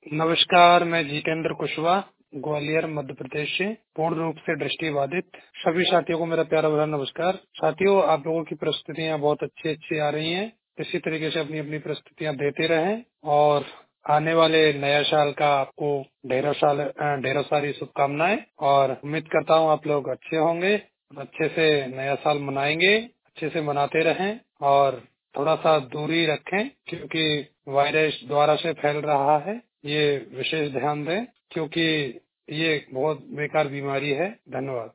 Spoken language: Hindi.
नमस्कार, मैं जितेंद्र कुशवाहा, ग्वालियर मध्य प्रदेश से पूर्ण रूप से दृष्टिबाधित सभी साथियों को मेरा प्यारा भरा नमस्कार। साथियों, आप लोगों की प्रस्तुतियां बहुत अच्छी आ रही हैं। इसी तरीके से अपनी अपनी प्रस्तुतियां देते रहें और आने वाले नया साल का आपको ढेरों सारी शुभकामनाएं और उम्मीद करता हूं आप लोग अच्छे होंगे, अच्छे से नया साल मनाएंगे, अच्छे से मनाते रहें और थोड़ा सा दूरी रखें क्योंकि वायरस दोबारा से फैल रहा है। ये विशेष ध्यान दें क्योंकि ये बहुत बेकार बीमारी है। धन्यवाद।